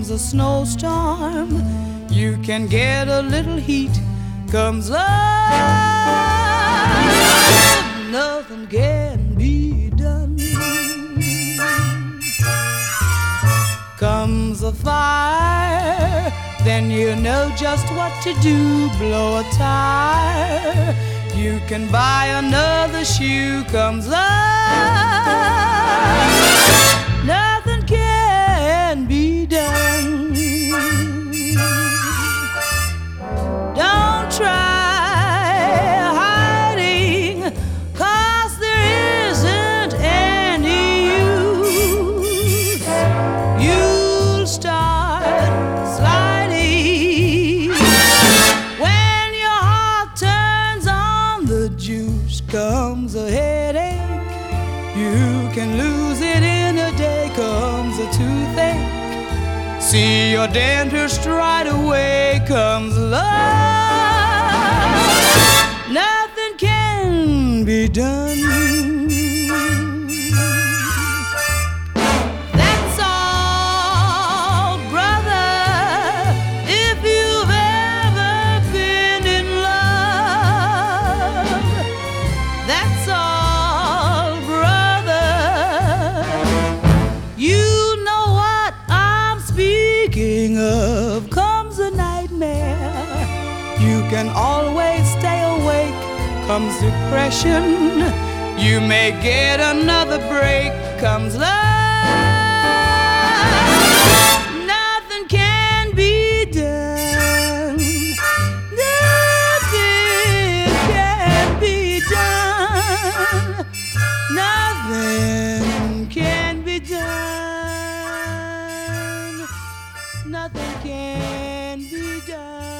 comes a snowstorm, you can get a little heat. Comes love, nothing can be done. Comes a fire, then you know just what to do. Blow a tire, you can buy another shoe. Comes love, nothing can be done. Don't try hiding, 'cause there isn't any use. You'll start sliding when your heart turns on the juice. Comes a headache, you can lose it in a day. Comes a toothache, see your dentist right away. Comes love, nothing can be done. That's all, brother, if you've ever been in love. That's all, brother, you know what I'm speaking of. Comes a nightmare, you can always stay awake. Comes depression, you may get another break. Comes love, nothing can be done. Nothing can be done. Nothing can be done. Nothing can be done.